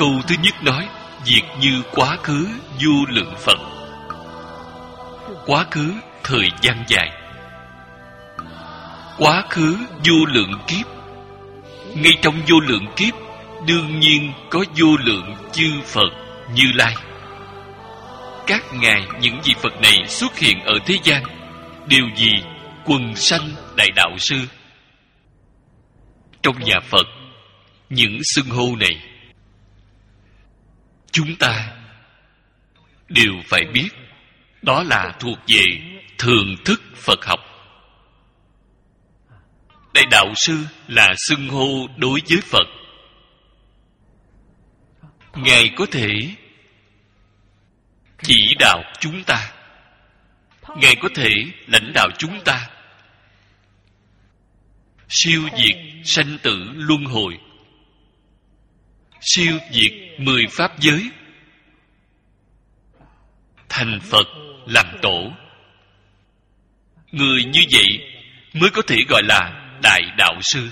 Câu thứ nhất nói: việc như quá khứ vô lượng Phật. Quá khứ thời gian dài, quá khứ vô lượng kiếp. Ngay trong vô lượng kiếp, đương nhiên có vô lượng chư Phật Như Lai. Các ngài, những vị Phật này xuất hiện ở thế gian đều vì quần sanh đại đạo sư. Trong nhà Phật, những xưng hô này chúng ta đều phải biết, đó là thuộc về thường thức Phật học. Đại đạo sư là xưng hô đối với Phật. Ngài có thể chỉ đạo chúng ta, Ngài có thể lãnh đạo chúng ta siêu diệt sanh tử luân hồi, siêu diệt 10 pháp giới, thành Phật làm tổ. Người như vậy mới có thể gọi là đại đạo sư.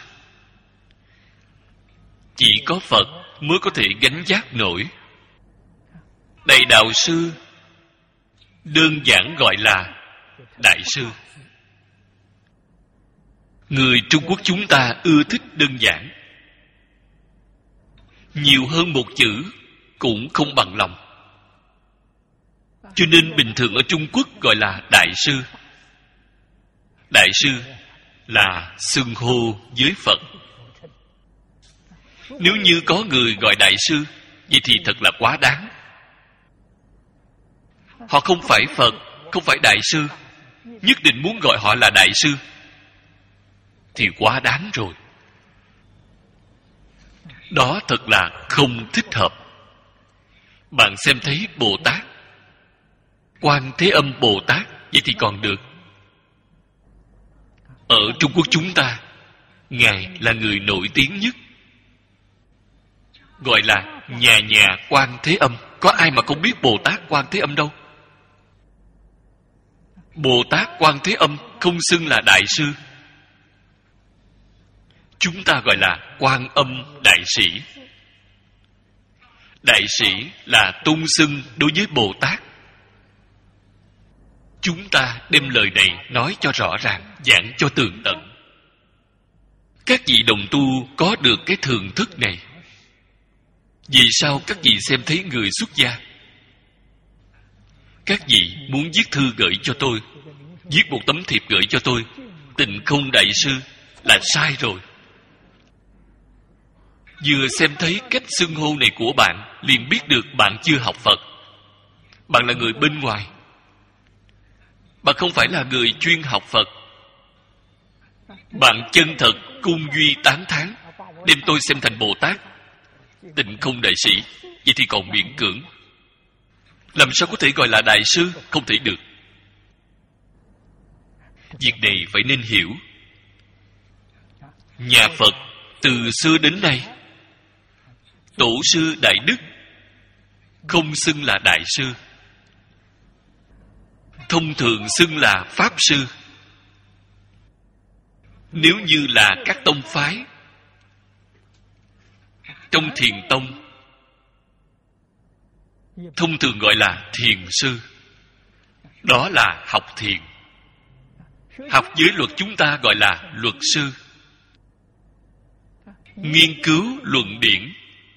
Chỉ có Phật mới có thể gánh vác nổi. Đại đạo sư đơn giản gọi là đại sư. Người Trung Quốc chúng ta ưa thích đơn giản, nhiều hơn một chữ cũng không bằng lòng. Cho nên bình thường ở Trung Quốc gọi là đại sư. Đại sư là xưng hô với Phật. Nếu như có người gọi đại sư, vậy thì thật là quá đáng. Họ không phải Phật, không phải đại sư, nhất định muốn gọi họ là đại sư, thì quá đáng rồi. Đó thật là không thích hợp. Bạn xem thấy Bồ Tát, Quan Thế Âm Bồ Tát, vậy thì còn được. Ở Trung Quốc chúng ta, Ngài là người nổi tiếng nhất, gọi là nhà nhà Quan Thế Âm. Có ai mà không biết Bồ Tát Quan Thế Âm đâu. Bồ Tát Quan Thế Âm không xưng là đại sư, chúng ta gọi là Quan Âm đại sĩ. Đại sĩ là tôn xưng đối với Bồ Tát. Chúng ta đem lời này nói cho rõ ràng, giảng cho tường tận. Các vị đồng tu có được cái thường thức này. Vì sao các vị xem thấy người xuất gia, các vị muốn viết thư gửi cho tôi, viết một tấm thiệp gửi cho tôi, Tịnh Không đại sư, là sai rồi. Vừa xem thấy cách xưng hô này của bạn, liền biết được bạn chưa học Phật. Bạn là người bên ngoài, bạn không phải là người chuyên học Phật. Bạn chân thật cung duy tán thán, đem tôi xem thành Bồ Tát, Tịnh Không đại sĩ, vậy thì còn miễn cưỡng. Làm sao có thể gọi là đại sư? Không thể được. Việc này phải nên hiểu. Nhà Phật từ xưa đến nay, tổ sư đại đức không xưng là đại sư, thông thường xưng là pháp sư. Nếu như là các tông phái, trong Thiền tông thông thường gọi là thiền sư, đó là học thiền. Học giới luật chúng ta gọi là luật sư. Nghiên cứu luận điển,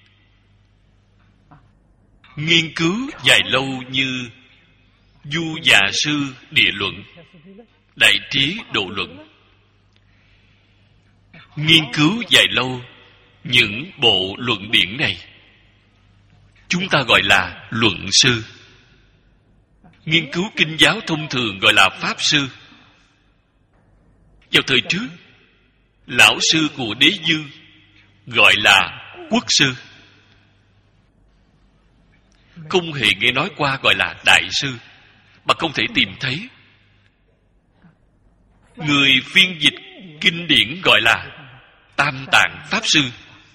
nghiên cứu dài lâu như Du Già Sư Địa Luận, Đại Trí Độ Luận, nghiên cứu dài lâu những bộ luận điển này, chúng ta gọi là luận sư. Nghiên cứu kinh giáo thông thường gọi là pháp sư. Vào thời trước, lão sư của Đế Dương gọi là quốc sư. Không hề nghe nói qua gọi là đại sư, mà không thể tìm thấy. Người phiên dịch kinh điển gọi là Tam Tạng Pháp Sư,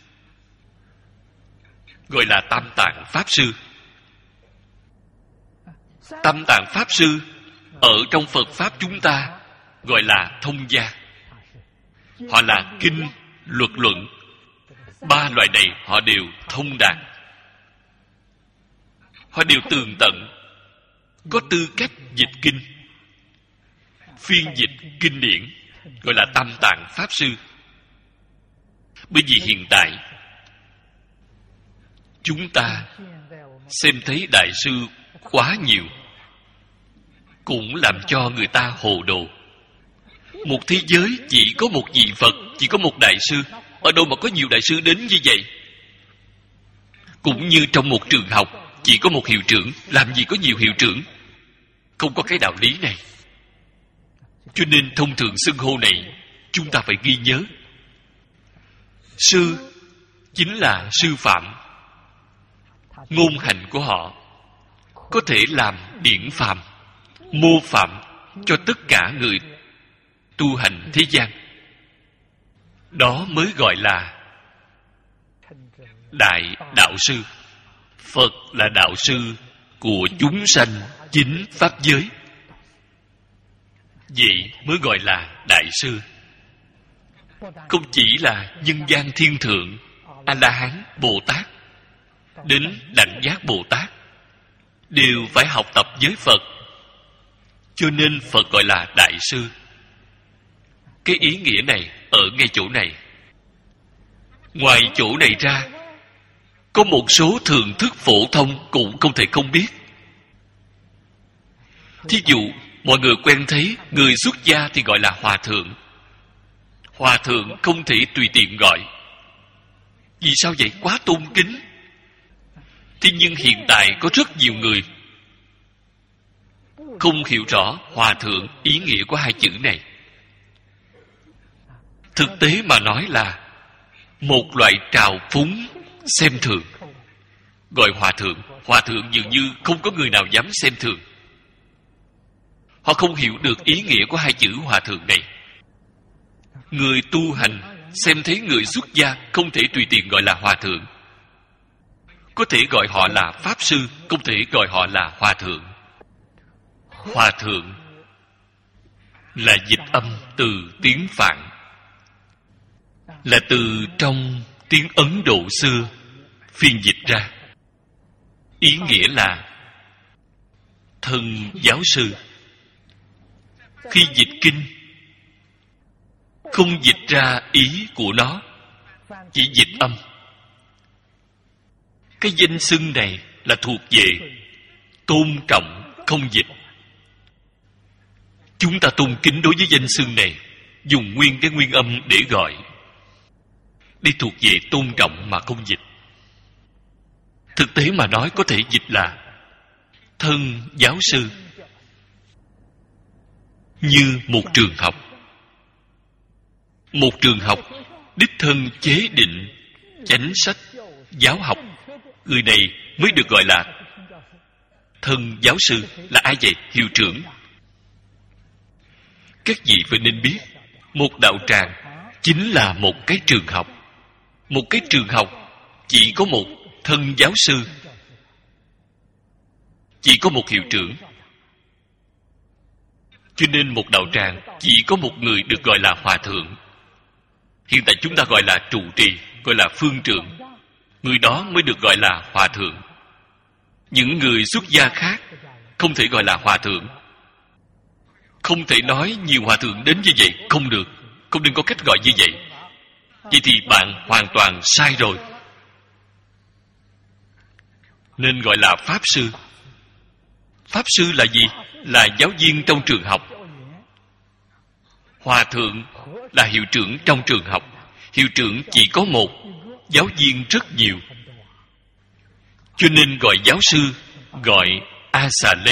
gọi là Tam Tạng Pháp Sư. Tam Tạng Pháp Sư ở trong Phật Pháp chúng ta gọi là thông gia. Họ là kinh, luật luận, ba loại này họ đều thông đạt. họ đều tường tận, có tư cách dịch kinh, phiên dịch kinh điển, gọi là Tam Tạng Pháp Sư. Bởi vì hiện tại chúng ta xem thấy đại sư quá nhiều, cũng làm cho người ta hồ đồ. Một thế giới chỉ có một vị Phật, chỉ có một đại sư, ở đâu mà có nhiều đại sư đến như vậy? Cũng như trong một trường học chỉ có một hiệu trưởng, làm gì có nhiều hiệu trưởng? Không có cái đạo lý này. Cho nên thông thường xưng hô này chúng ta phải ghi nhớ. Sư chính là sư phạm. Ngôn hành của họ có thể làm điển phạm, mô phạm cho tất cả người tu hành thế gian. Đó mới gọi là đại đạo sư. Phật là đạo sư của chúng sanh chính pháp giới, vậy mới gọi là đại sư. Không chỉ là nhân gian thiên thượng, A-la-hán, Bồ Tát, đến Đảnh Giác Bồ Tát đều phải học tập với Phật. Cho nên Phật gọi là đại sư. Cái ý nghĩa này ở ngay chỗ này. Ngoài chỗ này ra, có một số thường thức phổ thông cũng không thể không biết. Thí dụ, mọi người quen thấy người xuất gia thì gọi là hòa thượng. Hòa thượng không thể tùy tiện gọi. Vì sao vậy? Quá tôn kính. Thế nhưng hiện tại có rất nhiều người không hiểu rõ hòa thượng ý nghĩa của hai chữ này. Thực tế mà nói là một loại trào phúng xem thường. Gọi hòa thượng, hòa thượng dường như không có người nào dám xem thường. Họ không hiểu được ý nghĩa của hai chữ hòa thượng này. Người tu hành xem thấy người xuất gia không thể tùy tiện gọi là hòa thượng. Có thể gọi họ là pháp sư, không thể gọi họ là hòa thượng. Hòa thượng là dịch âm từ tiếng Phạn, là từ trong tiếng Ấn Độ xưa phiên dịch ra. Ý nghĩa là thân giáo sư. Khi dịch kinh không dịch ra ý của nó, chỉ dịch âm. Cái danh xưng này là thuộc về tôn trọng không dịch. Chúng ta tôn kính đối với danh xưng này, dùng nguyên cái nguyên âm để gọi. Đây thuộc về tôn trọng mà không dịch. Thực tế mà nói có thể dịch là thân giáo sư. Như một trường học. Một trường học đích thân chế định chánh sách giáo học, người này mới được gọi là thân giáo sư. Là ai vậy? Hiệu trưởng. Các vị phải nên biết, một đạo tràng chính là một cái trường học. Một cái trường học chỉ có một thân giáo sư, chỉ có một hiệu trưởng. Cho nên một đạo tràng chỉ có một người được gọi là hòa thượng. Hiện tại chúng ta gọi là trụ trì, gọi là phương trưởng. Người đó mới được gọi là hòa thượng. Những người xuất gia khác không thể gọi là hòa thượng. Không thể nói nhiều hòa thượng đến như vậy. Không được. Không nên có cách gọi như vậy. Vậy thì bạn hoàn toàn sai rồi. Nên gọi là pháp sư. Pháp sư là gì? Là giáo viên trong trường học. Hòa thượng là hiệu trưởng trong trường học. Hiệu trưởng chỉ có một, giáo viên rất nhiều. Cho nên gọi giáo sư, gọi A Xà Lê.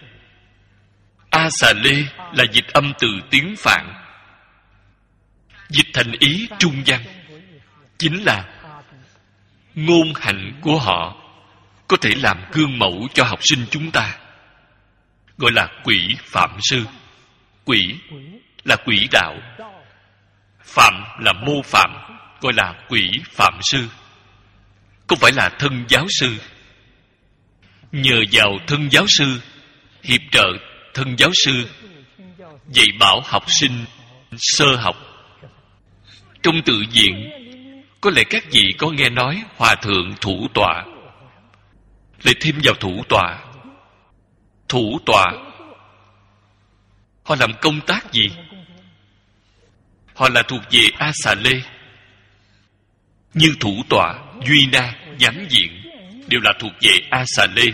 A Xà Lê là dịch âm từ tiếng Phạn, dịch thành ý trung văn, chính là ngôn hạnh của họ có thể làm gương mẫu cho học sinh chúng ta. Gọi là quỷ phạm sư. Quỷ là quỷ đạo, phạm là mô phạm, gọi là quỷ phạm sư. Không phải là thân giáo sư. Nhờ vào thân giáo sư, hiệp trợ thân giáo sư, dạy bảo học sinh sơ học. Trong tự viện, có lẽ các vị có nghe nói Hòa thượng thủ tọa lại thêm vào thủ tọa. Thủ tọa họ làm công tác gì? Họ là thuộc về A Xà Lê. Như thủ tọa, Duy Na, giám diện đều là thuộc về A Xà Lê,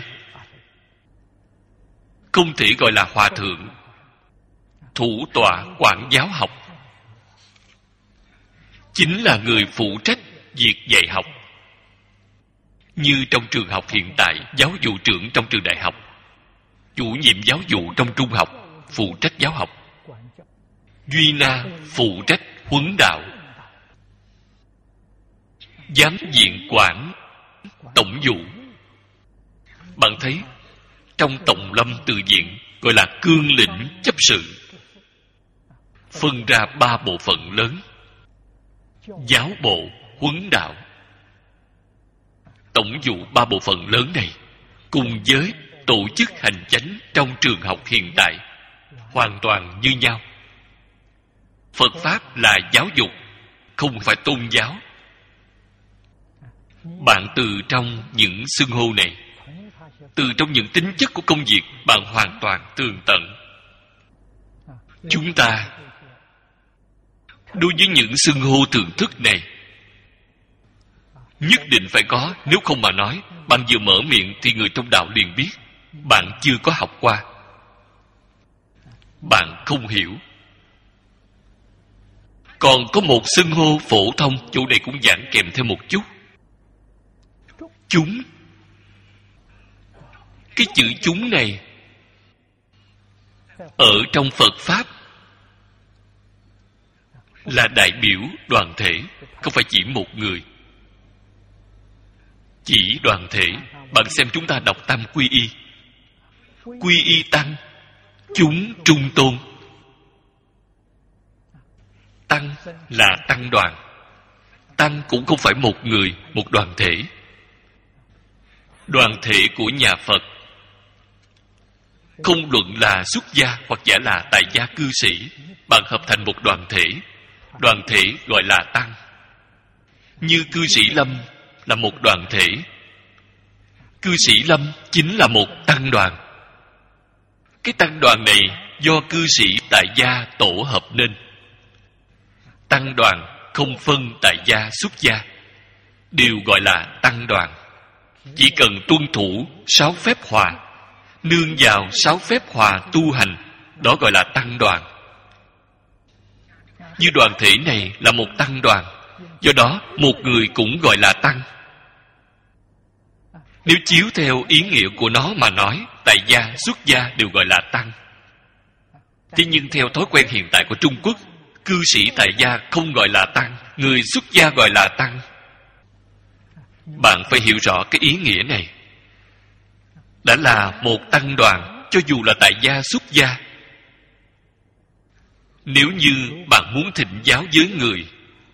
không thể gọi là hòa thượng. Thủ tọa quản giáo học chính là người phụ trách việc dạy học. Như trong trường học hiện tại, giáo vụ trưởng trong trường đại học, chủ nhiệm giáo vụ trong trung học, phụ trách giáo học. Duy Na phụ trách huấn đạo. Giám diện quản tổng vụ. Bạn thấy trong Tòng Lâm Từ Viện gọi là cương lĩnh chấp sự, phân ra 3 bộ phận lớn: giáo bộ, huấn đạo. Tổng vụ 3 bộ phận lớn này cùng với tổ chức hành chánh trong trường học hiện tại hoàn toàn như nhau. Phật Pháp là giáo dục, không phải tôn giáo. Bạn từ trong những xưng hô này, từ trong những tính chất của công việc, bạn hoàn toàn tường tận. Chúng ta đối với những xưng hô thưởng thức này nhất định phải có, nếu không mà nói, bạn vừa mở miệng thì người trong đạo liền biết bạn chưa có học qua, bạn không hiểu. Còn có một xưng hô phổ thông, chỗ này cũng giảng kèm thêm một chút. Chúng. Cái chữ chúng này ở trong Phật Pháp là đại biểu đoàn thể, không phải chỉ một người. Chỉ đoàn thể. Bạn xem chúng ta đọc Tam Quy Y. Quy Y tăng, chúng trung tôn. Tăng là tăng đoàn. Tăng cũng không phải một người, một đoàn thể. Đoàn thể của nhà Phật không luận là xuất gia hoặc giả là tại gia cư sĩ, bạn hợp thành một đoàn thể. Đoàn thể gọi là tăng. Như cư sĩ Lâm là một đoàn thể. Cư sĩ Lâm chính là một tăng đoàn. Cái tăng đoàn này do cư sĩ tại gia tổ hợp nên. Tăng đoàn không phân tại gia xuất gia, đều gọi là tăng đoàn. Chỉ cần tuân thủ 6 phép hòa, nương vào 6 phép hòa tu hành, đó gọi là tăng đoàn. Như đoàn thể này là một tăng đoàn, do đó một người cũng gọi là tăng. Nếu chiếu theo ý nghĩa của nó mà nói, tại gia, xuất gia đều gọi là tăng. Thế nhưng theo thói quen hiện tại của Trung Quốc, cư sĩ tại gia không gọi là tăng, người xuất gia gọi là tăng. Bạn phải hiểu rõ cái ý nghĩa này. Đã là một tăng đoàn, cho dù là tại gia xuất gia. Nếu như bạn muốn thịnh giáo với người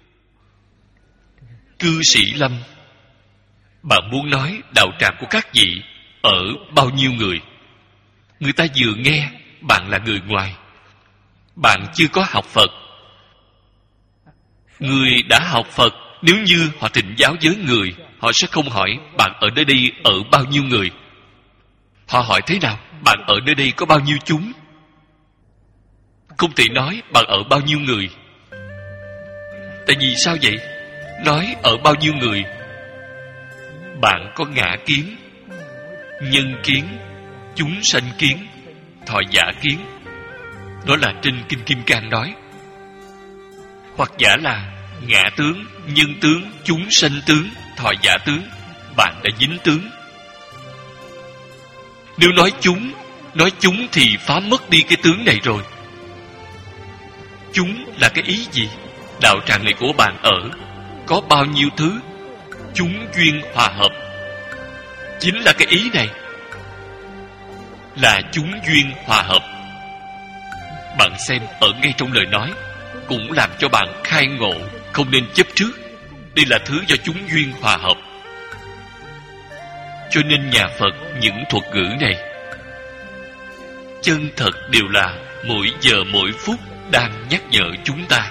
cư sĩ Lâm, bạn muốn nói đạo tràng của các vị ở bao nhiêu người, người ta vừa nghe bạn là người ngoài, bạn chưa có học Phật. Người đã học Phật, nếu như họ thịnh giáo với người, họ sẽ không hỏi bạn ở nơi đây ở bao nhiêu người. Họ hỏi thế nào? Bạn ở nơi đây có bao nhiêu chúng? Không thể nói bạn ở bao nhiêu người. Tại vì sao vậy? Nói ở bao nhiêu người, bạn có ngã kiến, nhân kiến, chúng sanh kiến, thọ giả kiến. Đó là trên Kinh Kim Cang nói. Hoặc giả là ngã tướng, nhân tướng, chúng sanh tướng, thọ giả tướng. Bạn đã dính tướng. Nếu nói chúng thì phá mất đi cái tướng này rồi. Chúng là cái ý gì? Đạo tràng này của bạn ở có bao nhiêu thứ chúng duyên hòa hợp, chính là cái ý này, là chúng duyên hòa hợp. Bạn xem ở ngay trong lời nói cũng làm cho bạn khai ngộ, không nên chấp trước. Đây là thứ do chúng duyên hòa hợp. Cho nên nhà Phật những thuật ngữ này chân thật đều là mỗi giờ mỗi phút đang nhắc nhở chúng ta.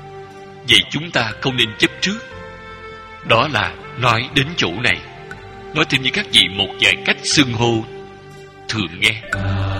Vậy chúng ta không nên chấp trước. Đó là nói đến chỗ này. nói thêm với các vị một vài cách xưng hô thường nghe.